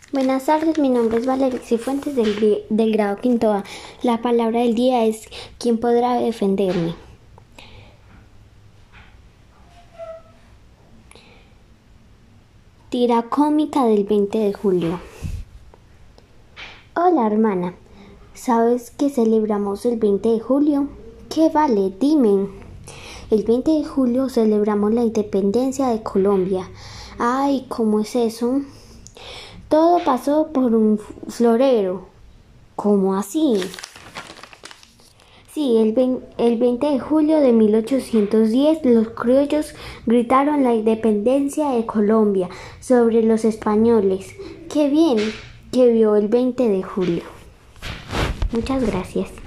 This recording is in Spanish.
Buenas tardes, mi nombre es Valeria Cifuentes del grado quinto A. La palabra del día es ¿quién podrá defenderme? Tira cómica del 20 de julio. Hola hermana, ¿sabes qué celebramos el 20 de julio? ¿Qué vale? Dime. El 20 de julio celebramos la independencia de Colombia. Ay, ¿cómo es eso? Todo pasó por un florero. ¿Cómo así? Sí, el 20 de julio de 1810 los criollos gritaron la independencia de Colombia sobre los españoles. ¡Qué bien que vio el 20 de julio! Muchas gracias.